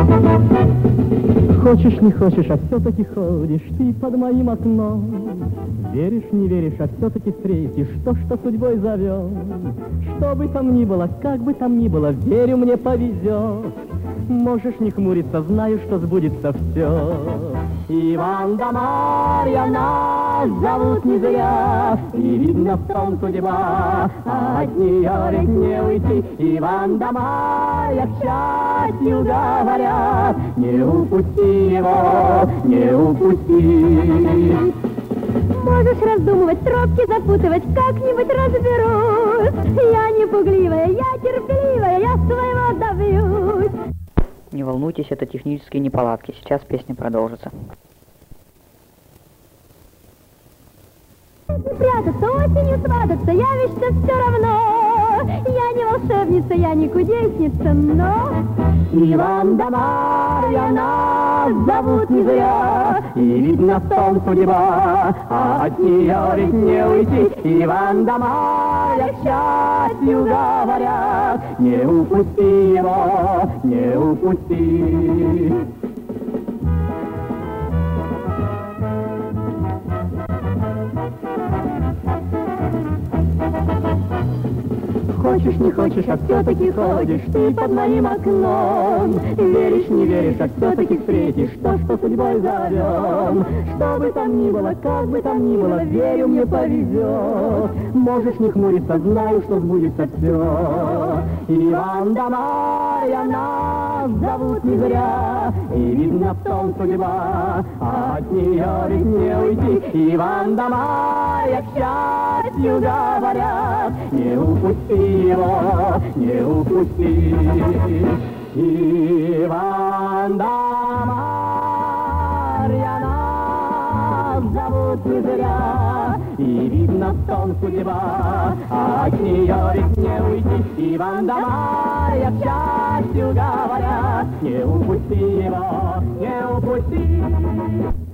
Хочешь, не хочешь, а все-таки ходишь ты под моим окном. Веришь, не веришь, а все-таки встретишь то, что судьбой зовет. Что бы там ни было, как бы там ни было, верю, мне повезет. Можешь не хмуриться, знаю, что сбудется все. Иван да Марья нас зовут не зря, и видно в том судьба, а от нее ведь не уйти. Иван да Марья к счастью говорят, не упусти его, не упусти. Можешь раздумывать, тропки запутывать, как-нибудь разберусь. Я не пугливая, я терпеливая, я своего добьюсь. Не волнуйтесь, это технические неполадки. Сейчас песня продолжится. Прятаться, осенью свататься, явишься все равно. Я не волшебница, я не кудесница, но... Иван да Марья нас зовут не зря, и видно в том судьба, а от нее ведь не уйти. Иван да Марья к счастью говорят, не упусти его, не упусти. Хочешь, не хочешь, а все-таки ходишь ты под моим окном. Веришь, не веришь, а все-таки встретишь то, что судьбой зовем. Что бы там ни было, как бы там ни было, верю, мне повезет. Можешь не хмуриться, знаю, что сбудется все. Иван да Марья нас зовут не зря, и видно в том судьба, а от нее ведь не уйти. Иван да Марья к счастью говорят, не упусти его, не упусти. Иван да Марья нас зовут не зря, и видно в том судьба, а от нее ведь не уйти. Иван да Марья к счастью говорят, не упусти его, не упусти.